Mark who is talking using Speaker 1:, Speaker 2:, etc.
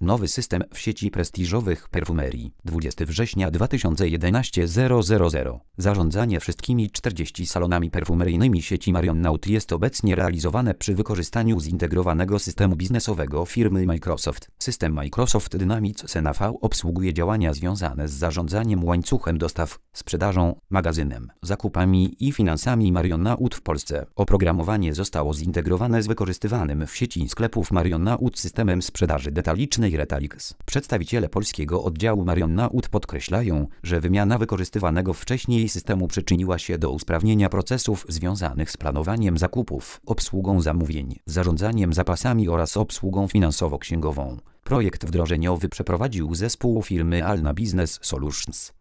Speaker 1: Nowy system w sieci prestiżowych perfumerii. 20 września 2011 000. Zarządzanie wszystkimi 40 salonami perfumeryjnymi sieci Marionnaud jest obecnie realizowane przy wykorzystaniu zintegrowanego systemu biznesowego firmy Microsoft. System Microsoft Dynamics CNAV obsługuje działania związane z zarządzaniem łańcuchem dostaw, sprzedażą, magazynem, zakupami i finansami Marionnaud w Polsce. Oprogramowanie zostało zintegrowane z wykorzystywanym w sieci sklepów Marionnaud systemem sprzedaży detalicznej Retalix. Przedstawiciele polskiego oddziału Marionnaud podkreślają, że wymiana wykorzystywanego wcześniej systemu przyczyniła się do usprawnienia procesów związanych z planowaniem zakupów, obsługą zamówień, zarządzaniem zapasami oraz obsługą finansowo-księgową. Projekt wdrożeniowy przeprowadził zespół firmy Alna Business Solutions.